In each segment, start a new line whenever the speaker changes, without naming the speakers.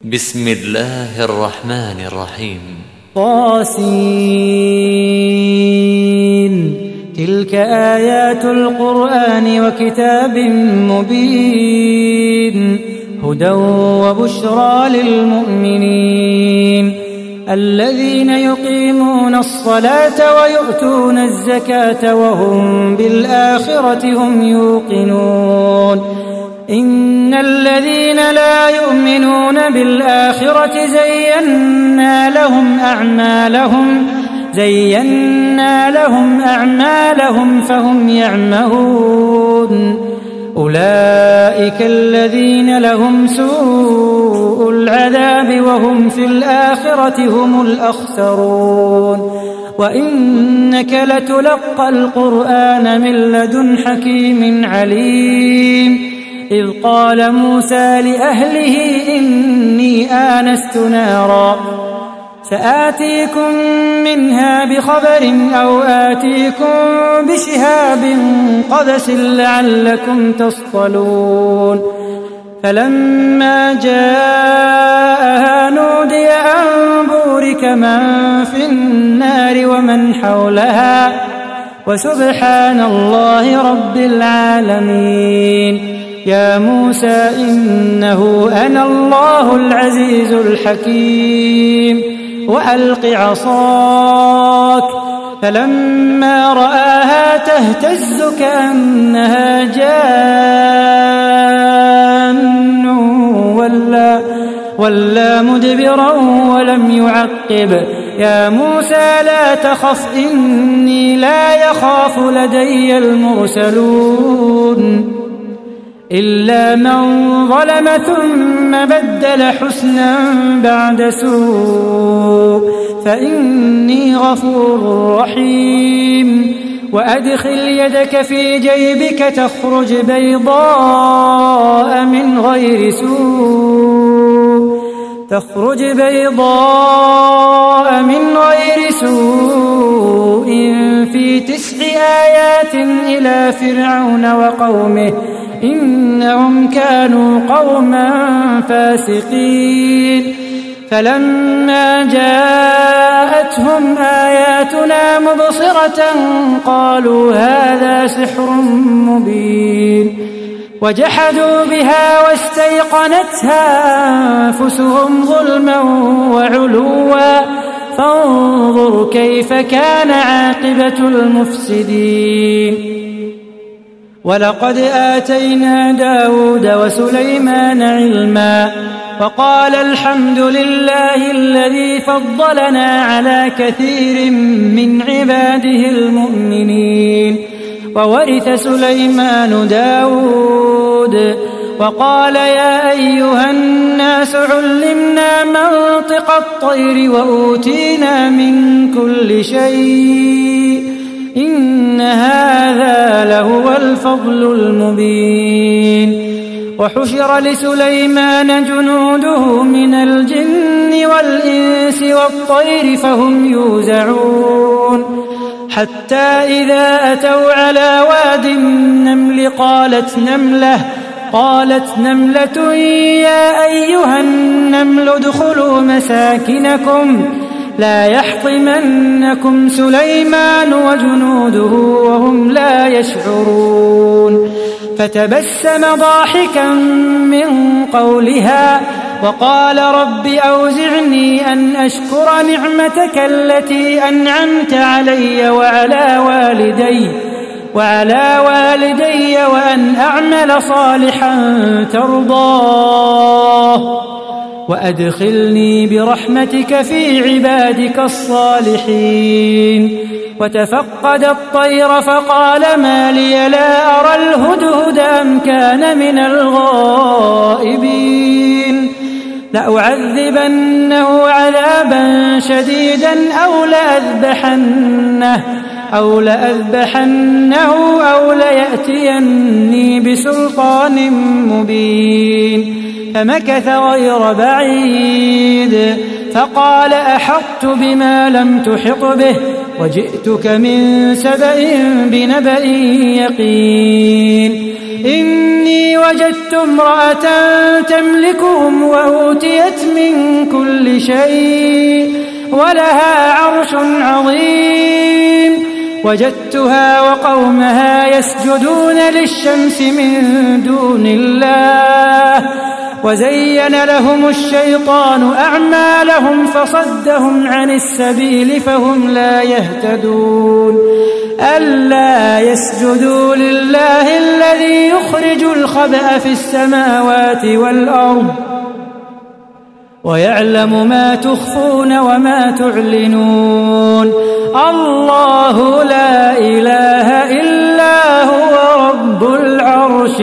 بسم الله الرحمن الرحيم.
طاسين. تلك آيات القرآن وكتاب مبين هدى وبشرى للمؤمنين الذين يقيمون الصلاة ويؤتون الزكاة وهم بالآخرة هم يوقنون إن الذين لا يؤمنون بالآخرة زينا لهم أعمالهم فهم يعمهون أولئك الذين لهم سوء العذاب وهم في الآخرة هم الأخسرون وإنك لتلقى القرآن من لدن حكيم عليم إذ قال موسى لأهله إني آنست نارا سآتيكم منها بخبر أو آتيكم بشهاب قبس لعلكم تصطلون فلما جاءها نودي أن بورك من في النار ومن حولها وسبحان الله رب العالمين يا موسى إنه أنا الله العزيز الحكيم وألق عصاك فلما رآها تهتز كأنها جان ولا مدبرا ولم يعقب يا موسى لا تخف إني لا يخاف لدي المرسلون إلا من ظلم ثم بدل حسنا بعد سوء فإني غفور رحيم وأدخل يدك في جيبك تخرج بيضاء من غير سوء في 9 آيات إلى فرعون وقومه إنهم كانوا قوما فاسقين فلما جاءتهم آياتنا مبصرة قالوا هذا سحر مبين وجحدوا بها واستيقنتها أنفسهم ظلما وعلوا فانظر كيف كان عاقبة المفسدين ولقد آتينا داود وسليمان علما وقال الحمد لله الذي فضلنا على كثير من عباده المؤمنين وورث سليمان داود وقال يا أيها الناس علمنا منطق الطير وأوتينا من كل شيء إن هذا لهو الفضل المبين وحشر لسليمان جنوده من الجن والإنس والطير فهم يوزعون حتى إذا أتوا على واد النمل قالت نملة يا أيها النمل ادخلوا مساكنكم لا يحطمنكم سليمان وجنوده وهم لا يشعرون فتبسم ضاحكا من قولها وقال رب أوزعني أن أشكر نعمتك التي أنعمت علي وعلى والدي وأن أعمل صالحا ترضاه وأدخلني برحمتك في عبادك الصالحين وتفقد الطير فقال ما لي لا أرى الهدهد أم كان من الغائبين لأعذبنه عذابا شديدا أو لأذبحنه أو ليأتيني بسلطان مبين فمكث غير بعيد فقال أحطت بما لم تحط به وجئتك من سبأ بنبأ يقين إني وجدت امرأة تملكهم وأوتيت من شيء ولها عرش عظيم. وجدتها وقومها يسجدون للشمس من دون الله وزين لهم الشيطان أعمالهم فصدهم عن السبيل فهم لا يهتدون. ألا يسجدوا لله الذي يخرج الخبأ في السماوات والأرض ويعلم ما تخفون وما تعلنون. الله لا إله إلا هو رب العرش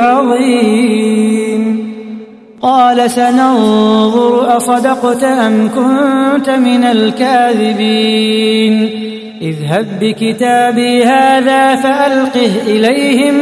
العظيم. قال سننظر أصدقت أم كنت من الكاذبين. اذهب بكتابي هذا فألقه إليهم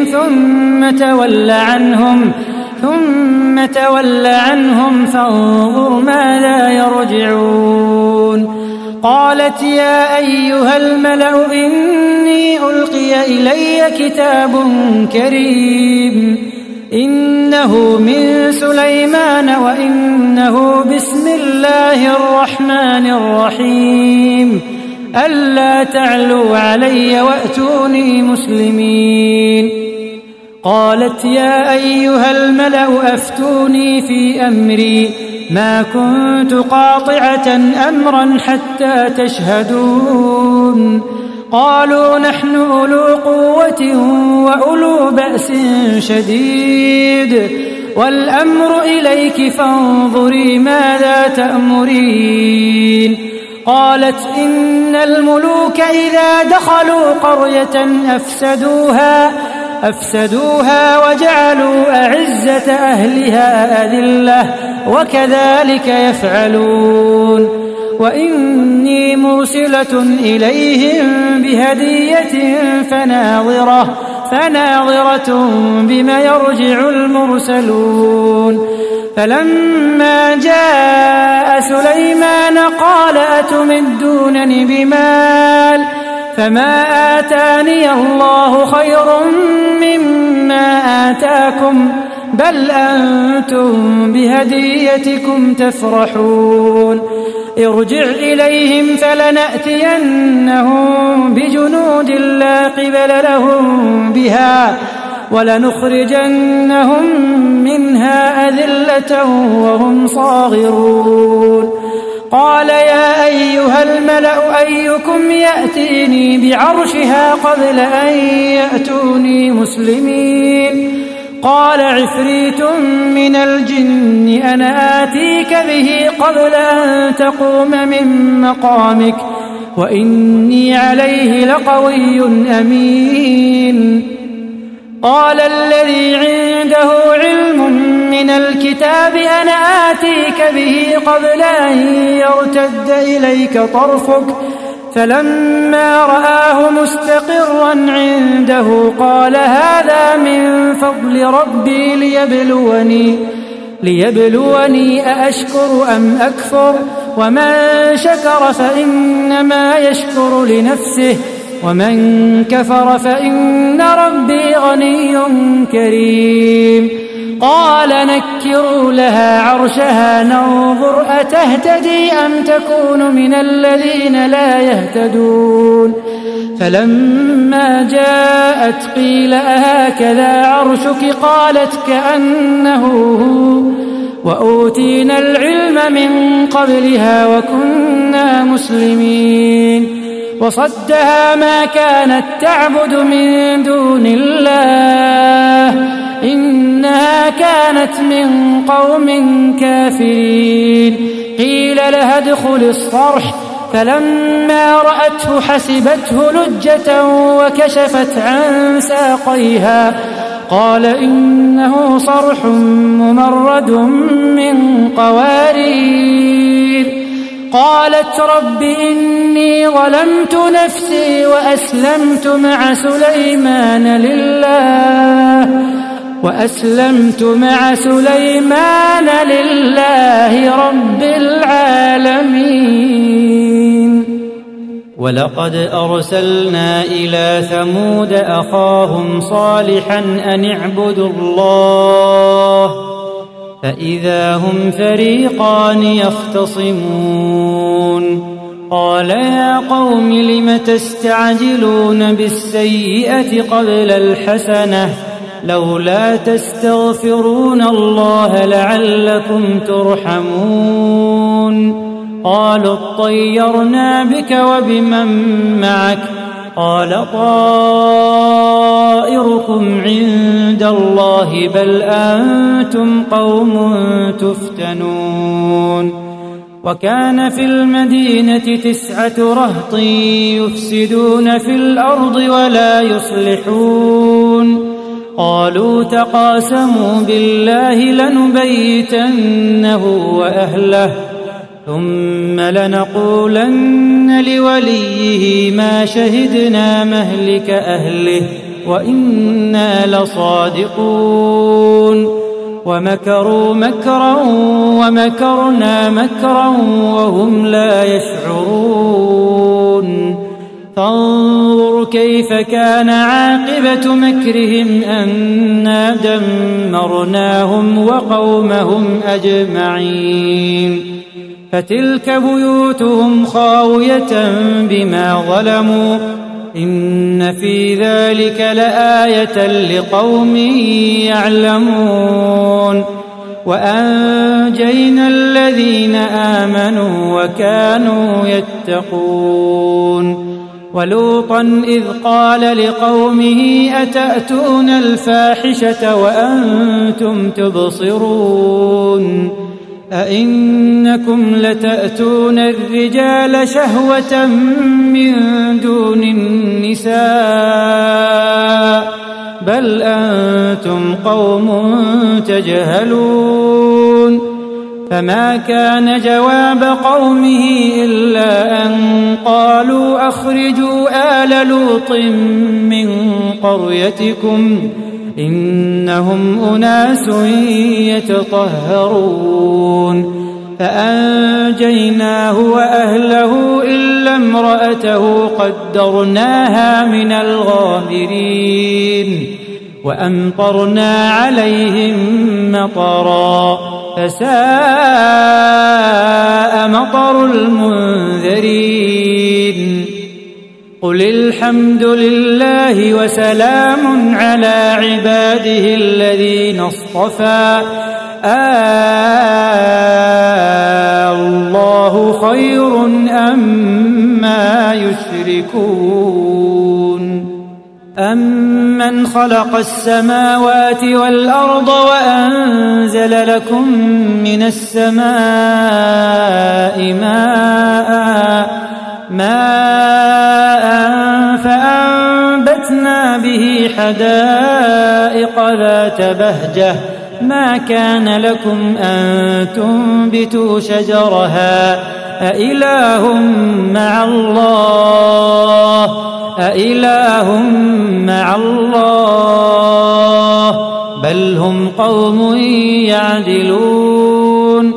ثم تول عنهم فانظر ماذا يرجعون. قالت يا أيها الملأ إني ألقي إلي كتاب كريم إنه من سليمان وإنه بسم الله الرحمن الرحيم ألا تعلوا علي وأتوني مسلمين. قالت يا أيها الملأ أفتوني في أمري ما كنت قاطعة أمرا حتى تشهدون. قالوا نحن أولو قوة وأولو بأس شديد والأمر إليك فانظري ماذا تأمرين. قالت إن الملوك إذا دخلوا قرية أفسدوها وجعلوا أعزة أهلها أذلة وكذلك يفعلون. وإني مرسلة إليهم بهدية فناظرة بما يرجع المرسلون. فلما جاء سليمان قال أتمدونني بمال فما آتاني الله خير مما آتاكم بل أنتم بهديتكم تفرحون. ارجع إليهم فلنأتينهم بجنود لا قبل لهم بها ولنخرجنهم منها أذلة وهم صاغرون. قال يا أيها الملأ أيكم يأتيني بعرشها قبل أن يأتوني مسلمين. قال عفريت من الجن أنا آتيك به قبل أن تقوم من مقامك وإني عليه لقوي أمين. قال الذي عنده علم من الكتاب أنا آتيك به قبل أن يرتد إليك طرفك فلما رآه مستقرا عنده قال هذا من فضل ربي ليبلوني أأشكر أم أكفر ومن شكر فإنما يشكر لنفسه ومن كفر فإن ربي غني كريم. قال نكروا لها عرشها ننظر أتهتدي أم تكون من الذين لا يهتدون. فلما جاءت قيل أهكذا عرشك قالت كأنه هو وأوتينا العلم من قبلها وكنا مسلمين. وصدها ما كانت تعبد من دون الله إنها كانت من قوم كافرين. قيل لها ادخل الصرح فلما رأته حسبته لجة وكشفت عن ساقيها قال إنه صرح ممرد من قوارير. قالت رب إني ظلمت نفسي وأسلمت مع سليمان لله رب العالمين. ولقد أرسلنا إلى ثمود أخاهم صالحا أن اعبدوا الله فإذا هم فريقان يختصمون قال يا قوم لم تستعجلون بالسيئة قبل الحسنة لولا تستغفرون الله لعلكم ترحمون قالوا اطيرنا بك وبمن معك قال طائركم عند الله بل أنتم قوم تفتنون وكان في المدينة 9 رهط يفسدون في الأرض ولا يصلحون قالوا تقاسموا بالله لنبيتنه وأهله ثم لنقولن لوليه ما شهدنا مهلك أهله وإنا لصادقون ومكروا مكرا ومكرنا مكرا وهم لا يشعرون فانظر كيف كان عاقبة مكرهم أنا دمرناهم وقومهم أجمعين فتلك بيوتهم خاوية بما ظلموا إن في ذلك لآية لقوم يعلمون وأنجينا الذين آمنوا وكانوا يتقون ولوطا إذ قال لقومه أتأتون الفاحشة وأنتم تبصرون أئنكم لتأتون الرجال شهوة من دون النساء بل أنتم قوم تجهلون فما كان جواب قومه إلا أن قالوا أخرجوا آل لوط من قريتكم إنهم أناس يتطهرون فأنجيناه وأهله إلا امرأته قدرناها من الغابرين وأمطرنا عليهم مطرا فساء مطر المنذرين قل الحمد لله وسلام على عباده الذين اصطفى الله خير أما يشركون أمن خلق السماوات والأرض وأنزل لكم من السماء ماء فأنبتنا به حدائق ذات بهجة ما كان لكم أن تنبتوا شجرها أإله مع الله بل هم قوم يعدلون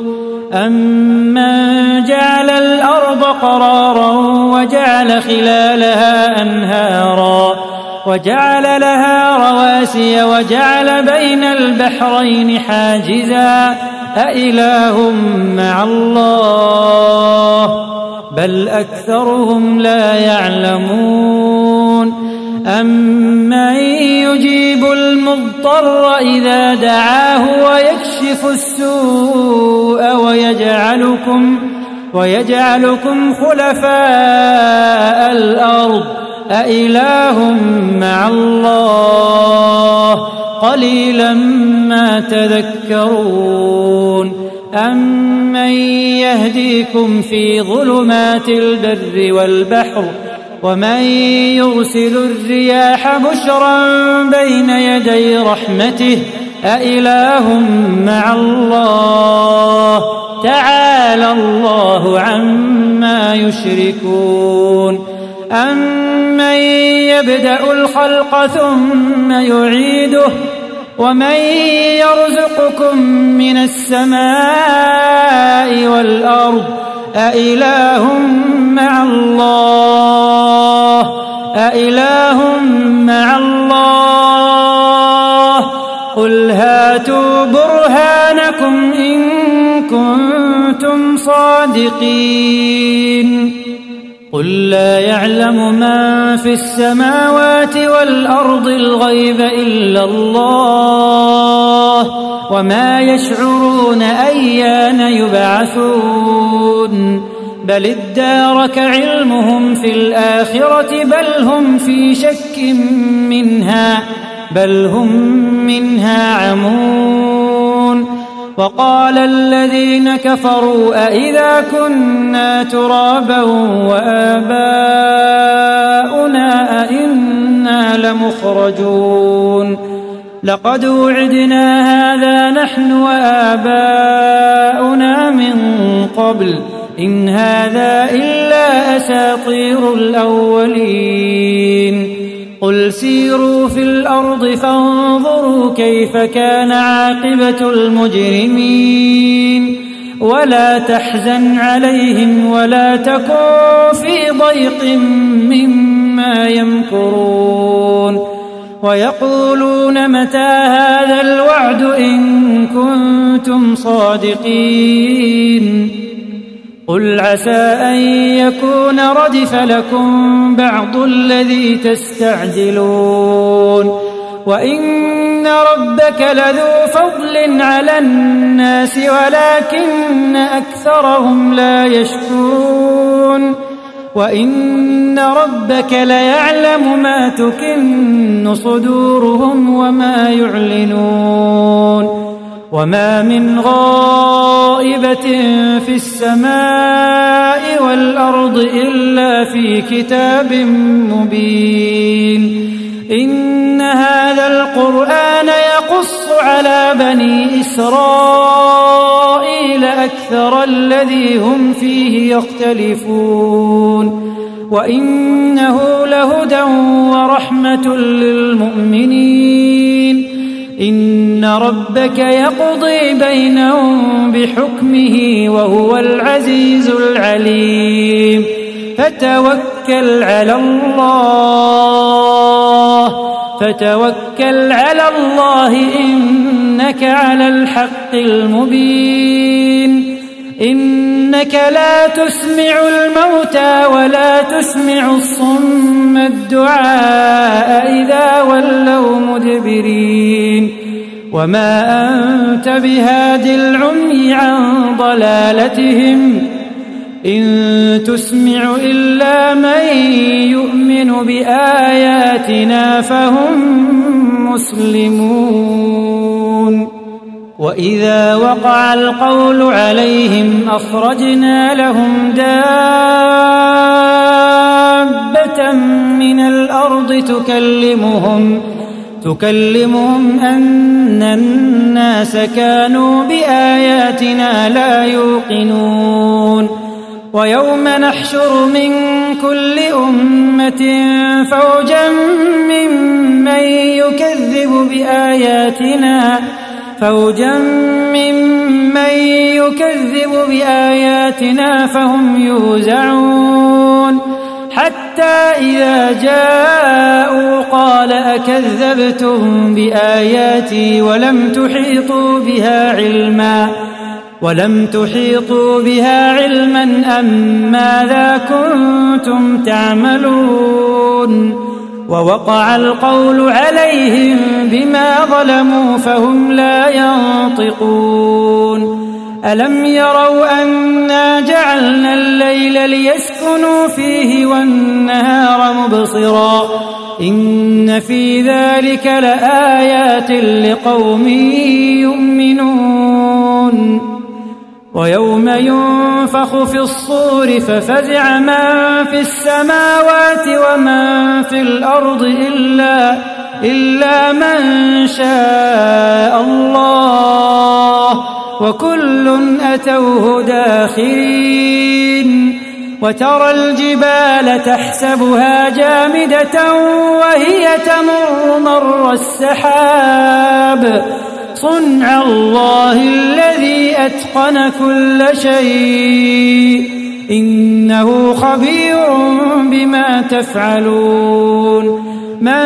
أمن جعل الأرض قرارا وجعل خلالها أنهارا وجعل لها رواسي وجعل بين البحرين حاجزا أإله مع الله بل أكثرهم لا يعلمون أمن يجيب المضطر إذا دعاه ويكشف السوء ويجعلكم خلفاء الأرض أإله مع الله قليلا ما تذكرون أمن يهديكم في ظلمات البر والبحر ومن يرسل الرياح بشرا بين يدي رحمته أإله مع الله تعالى الله عما يشركون أمن يبدأ الخلق ثم يعيده ومن يرزقكم من السماء والأرض أإله مع الله قل هاتوا برهانكم صادقين قل لا يعلم من في السماوات والأرض الغيب إلا الله وما يشعرون أيان يبعثون بل ادارك علمهم في الآخرة بل هم في شك منها بل هم منها عمون وقال الذين كفروا أئذا كنا ترابا وآباؤنا أئنا لمخرجون لقد وعدنا هذا نحن وآباؤنا من قبل إن هذا إلا أساطير الأولين قل سيروا في الأرض فانظروا كيف كان عاقبة المجرمين ولا تحزن عليهم ولا تكن في ضيق مما يمكرون ويقولون متى هذا الوعد إن كنتم صادقين قل عسى أن يكون ردف لكم بعض الذي تستعجلون وإن ربك لذو فضل على الناس ولكن أكثرهم لا يشكرون وإن ربك ليعلم ما تكن صدورهم وما يعلنون وما من غائبة في السماء والأرض إلا في كتاب مبين إن هذا القرآن يقص على بني إسرائيل أكثر الذي هم فيه يختلفون وإنه لهدى ورحمة للمؤمنين إن ربك يقضي بينهم بحكمه وهو العزيز العليم فتوكل على الله إنك على الحق المبين إنك لا تسمع الموتى ولا تسمع الصم الدعاء إذا ولوا مدبرين وما أنت بهاد العمي عن ضلالتهم إن تسمع إلا من يؤمن بآياتنا فهم مسلمون وإذا وقع القول عليهم أخرجنا لهم دابة من الأرض تكلمهم أن الناس كانوا بآياتنا لا يوقنون ويوم نحشر من كل أمة فوجا ممن يكذب بآياتنا فهم يوزعون حتى إذا جاءوا قال أكذبتم بآياتي ولم تحيطوا بها علما أم ماذا كنتم تعملون ووقع القول عليهم بما ظلموا فهم لا ينطقون ألم يروا أنا جعلنا الليل ليسكنوا فيه والنهار مبصرا إن في ذلك لآيات لقوم يؤمنون ويوم ينفخ في الصور ففزع من في السماوات ومن في الأرض إلا من شاء الله وكل أتوه داخرين وترى الجبال تحسبها جامدة وهي تمر مر السحاب صنع الله الذي أتقن كل شيء إنه خبير بما تفعلون من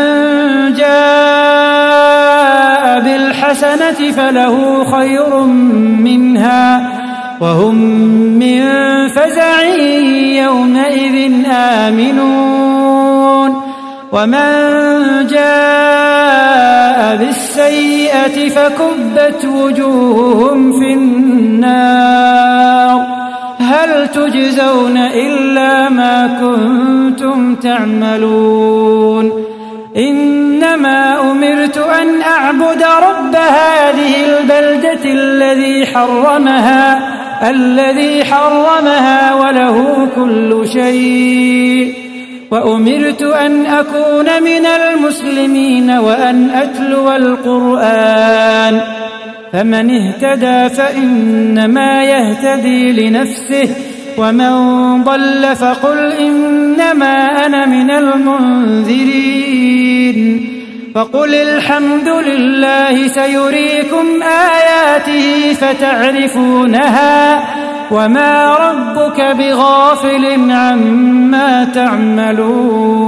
جاء بالحسنة فله خير منها وهم من فزع يومئذ آمنون ومن جاء بالسيئة فكبت وجوههم في النار هل تجزون إلا ما كنتم تعملون إنما أمرت أن أعبد رب هذه البلدة الذي حرمها وله كل شيء وأمرت أن أكون من المسلمين وأن أتلو القرآن فمن اهتدى فإنما يهتدي لنفسه ومن ضل فقل إنما أنا من المنذرين فقل الحمد لله سيريكم آياته فتعرفونها وما ربك بغافل عما تعملون